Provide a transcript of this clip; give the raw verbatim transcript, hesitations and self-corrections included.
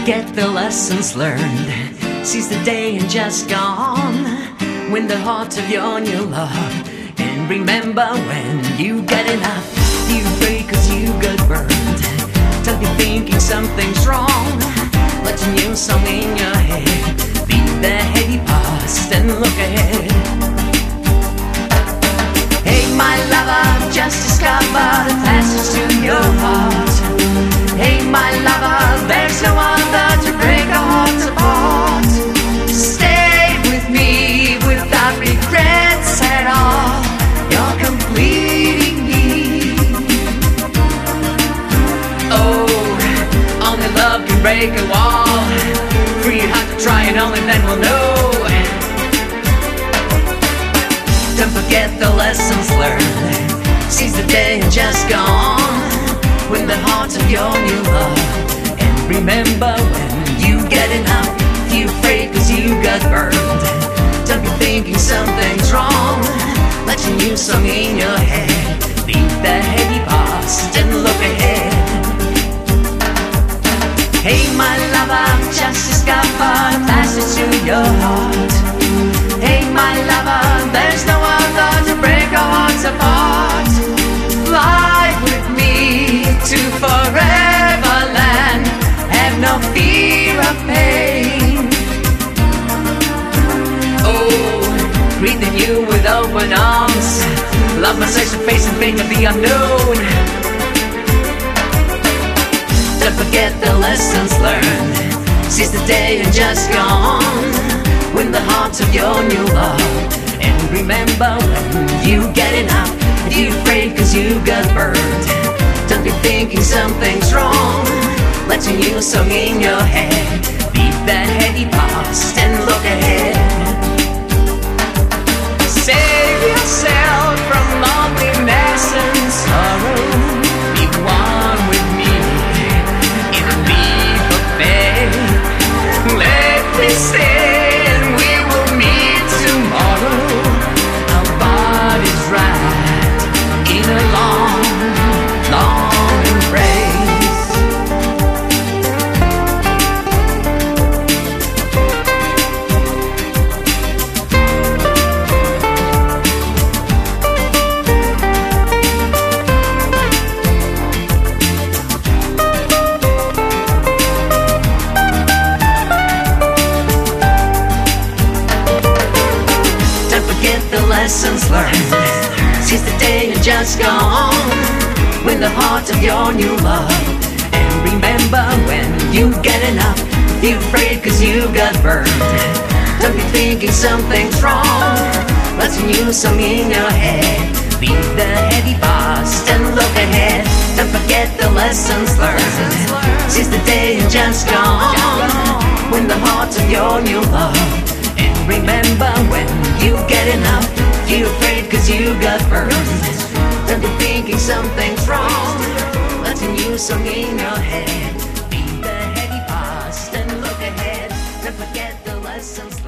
forget the lessons learned. Seize the day and just gone. Win the heart of your new love. And remember when you get enough, you break cause you got burned. Don't be thinking something's wrong. Let a new song in your head. Leave the heavy past and look ahead. Hey my lover, just discovered a passage to your heart. Hey my lover, there's no other to break our hearts apart. Stay with me without regrets at all. You're completing me. Oh, only love can break a wall. Free heart to try it, only then we'll know. Don't forget the lessons learned. Seize the day and just go on. Win the heart of your new love. And remember when you get enough, you afraid cause you got burned. Don't be thinking something's wrong. Let your new song in your head. Leave the heavy past and look ahead. Hey my lover, just discovered a passage to your heart. Hey my lover, there's no other to break our hearts apart. Fly with me to forever land. Have no fear of pain. Oh, greeting you with open arms. Love my sex and face and fate of the unknown. Don't forget the lessons learned. Seize the day and just go on. Win the heart of your new love. And remember when you get enough, you afraid cause you got burned. Don't be thinking something's wrong. Let your new song in your head. Leave that heady past and look ahead. Save yourself from loneliness and sorrow. Be one with me in a leap of faith. Let me say in a long, long embrace. Don't forget the lessons learned. Seize the day and just go on. Win the heart of your new love. And remember when you get enough, you're afraid cause you got burned. Don't be thinking something's wrong. Let a new song in your head. Leave the heavy past and look ahead. Don't forget the lessons learned. Seize the day and just go on. Win the heart of your new love. And remember when you get enough, you're afraid cause you got burned. Don't be thinking something's wrong. Let a new song in your head. Leave the heavy past and look ahead. Don't forget the lessons